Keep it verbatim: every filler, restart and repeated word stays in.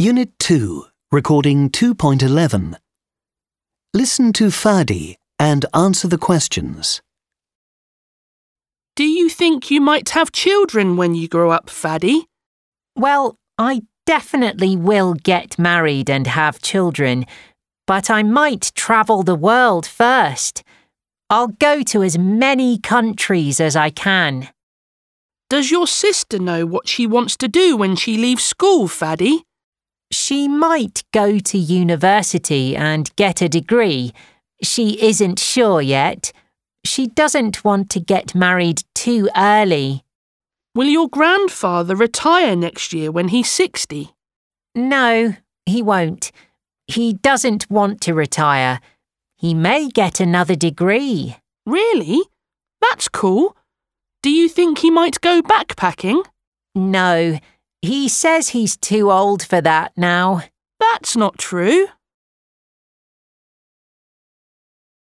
Unit two, Recording two point eleven. Listen to Fadi and answer the questions. Do you think you might have children when you grow up, Fadi? Well, I definitely will get married and have children, but I might travel the world first. I'll go to as many countries as I can. Does your sister know what she wants to do when she leaves school, Fadi? She might go to university and get a degree. She isn't sure yet. She doesn't want to get married too early. Will your grandfather retire next year when he's sixty? No, he won't. He doesn't want to retire. He may get another degree. Really? That's cool. Do you think he might go backpacking? No, he says he's too old for that now. That's not true.